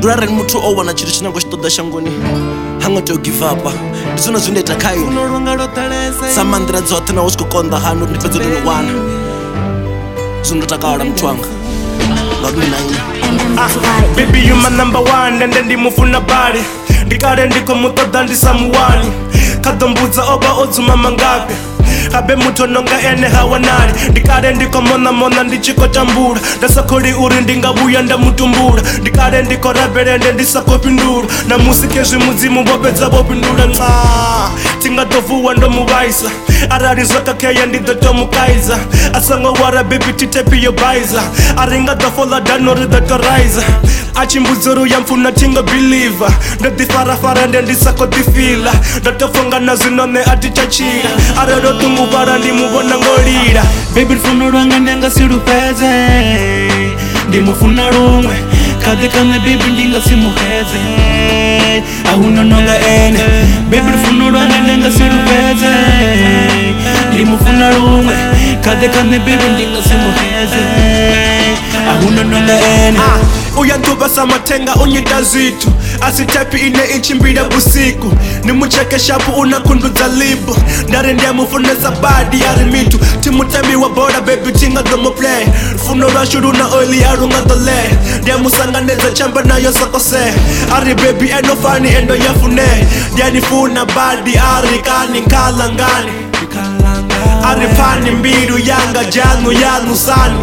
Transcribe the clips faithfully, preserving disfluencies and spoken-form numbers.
ndura ri muthu o wana tshithu tshine ngo tshi ṱoḓa shangoni ha ngo tea u give up. Ndi zwone zwine ita khayo sa manḓira dzoṱhe na hu tshi khou konḓa hani uri ndi fhedze ndo no wana zwino ndo takala muthu wanga ngauri ndi na ine. Baby you my number one ende ndi mufuna bali ndi kale ndi khou muṱoḓa ndi sa muwani kha ḓo mbudza o vha o dzuma mangafhi habe muthu nonga ene ha wanali ndi kale ndi khou mona mona ndi tshi khou tambula nda sa kholi uri ndi nga vhuya nda mutumbula ndi kale ndi khou rabelende ndi sa khou fhindula na musi kezwi mudzimu vho fhedza vho fhindula nca thi nga ḓo vuwa ndo mu vhaisa arali zwo khakhea ndi ḓo tou mukaiza a songo wara baby titepi yo baiza a ri nga ḓo fola dan uri ḓo tou raiza a tshi mbudza uri uya mpfuna thi ngo believer ndo ḓifarafara nde ndi sa khou ḓifila ndo tou funga na zwinone a thi tsha tshila arali o ṱungufhala ndi mu vhona ngo lila. Baby lufuno lwanga ndi nga si lufhedze ndi mufuna luṅwe khaḓi kaṋe baby ndi nga si muxedze a huna nonga ene. Baby lufuno lwanga ndi nga si lufhedze ndi mufuna luṅwe khaḓi kaṋe baby ndi nga si muxedze a huna nonga ene. Uya ḓuvha sa mathenga u nyita zwithu a si tepi ine i tshimbila vhusiku ni mutsheke shapu una khundu dza libo ndari ndi a mufunesa badi a ri mithu thi mutambi wa bola baby thi nga ḓo mu play lufuno lwashu luna oili a lu nga ḓo ḽea ndi a musanganedza tshamba nayo sokosea a ri baby eno fani endo ya funea ndi a ni funa badi a ri kani nkhalangani a ri pfani mbilu yanga dzhanu yanu sani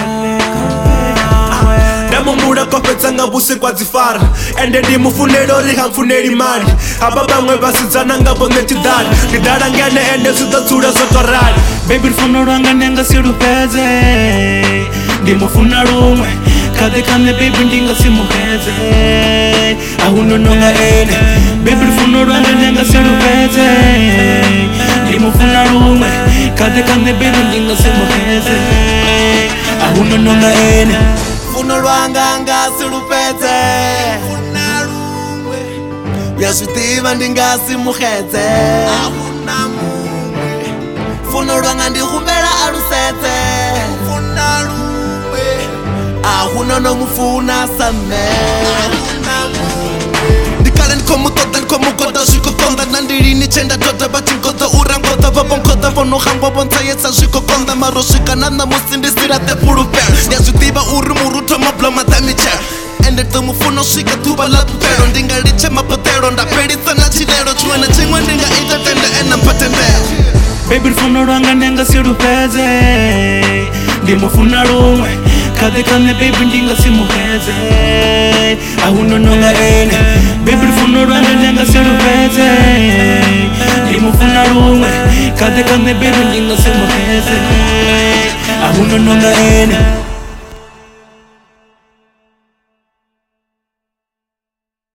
mumbula ko fhedza nga vhusiku a dzi fara ende ndi mufunela uri ha mpfuneli mali havha vhaṅwe vhasidzana nga vhone tiḓani ndi ḓala ngene ende zwi ḓo dzula zwo to rali. Baby lufuno lwanga ndi nga si lufhedze ndi mufuna luṅwe khaḓi kaṋe baby ndi nga si muxedze a huna nonga ene. Baby lufuno lwanga ndi nga si lufhedze ndi mufuna luṅwe khaḓi kaṋe baby ndi nga si muxedze a huna nonga ene. Funo lwanga nga si lufhedze uya zwi ḓivha ndi nga si muxedze funo lwanga ndi humbela a lusedze a huna no mufuna sa nṋe. Ndi kale ndi khou muṱoḓa ndi khou mugoda zwi khou konḓa na ndi lini tshe nda doda vha tshi ngoḓa u rangoḓa vha vhonkhoḓa vho no hangwa vho ntsayesa zwi khou konḓa maro swika na ṋamusi ndi si laṱe fhulufhelo ndi a zwi ḓivha uri murutho mabloma ḓa mitshelo ende ḓo mufuna u swika ḓuvha ḽa vhufhelo ndi nga litshe maboḓelo nda fhelisa na tshilelo tshiṅwe na tshiṅwe ndi nga ita tende ena mpha tendelo. Baby lufuno lwanga ndi nga si lufhedze ndi mufuna luṅwe khaḓi kaṋe baby ndi nga si muxedze a huna nonga ene. Baby lufuno lwanga ndi nga si lufhedze ndi mufuna luṅwe khaḓi kaṋe baby ndi nga si muxedze a huna nonga ene.